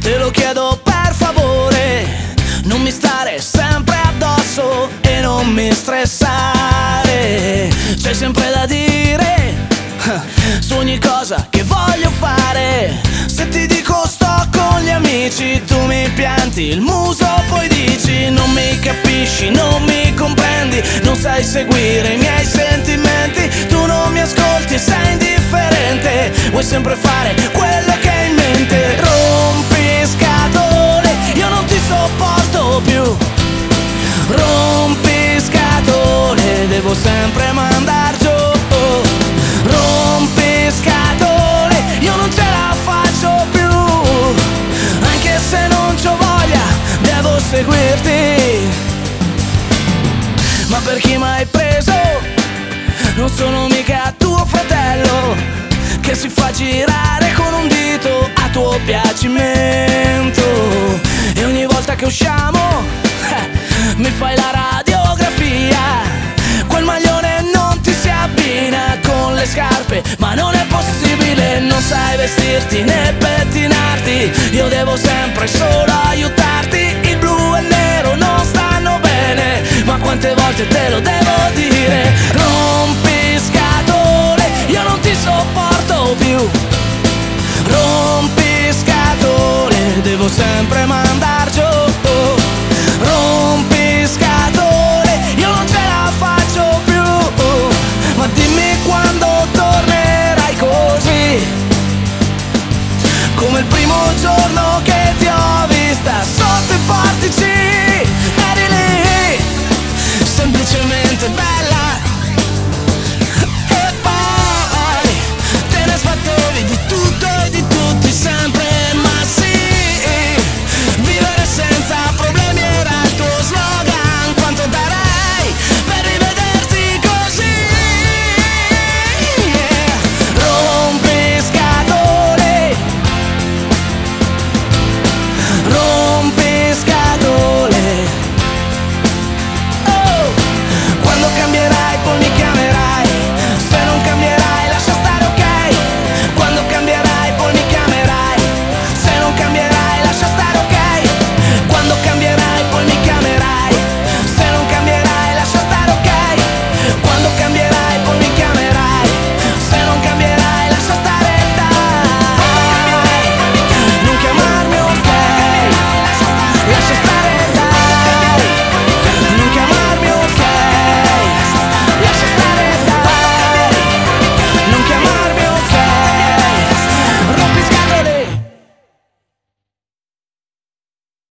Te lo chiedo per favore, non mi stare sempre addosso e non mi stressare. C'è sempre da dire su ogni cosa che voglio fare. Se ti dico sto con gli amici, tu mi pianti il muso, poi dici non mi capisci, non mi comprendi, non sai seguire i miei sentimenti. Tu non mi ascolti e sei indifferente, vuoi sempre fare quello che hai in mente. Rompi scatole, io non ti sopporto più. Rompi scatole, devo sempre mandar giù. Rompi scatole, io non ce la faccio più. Anche se non c'ho voglia, devo seguirti. Ma per chi m'hai preso? Non sono mica tuo fratello, che si fa girare con un dito a tuo piacimento. E ogni volta che usciamo mi fai la radiografia. Quel maglione non ti si abbina con le scarpe, ma non è possibile, non sai vestirti né pettinarti. Io devo sempre solo aiutarti. Il blu e il nero non stanno bene, ma quante volte te lo devo dire. Rompi scatole, io non ti sopporto più. Rompi scatole, devo sempre mandar giù. Rompi scatole, io non ce la faccio più. Ma dimmi quando tornerai così, come il primo giorno che ti ho vista sotto i portici. Eri lì, semplicemente bella.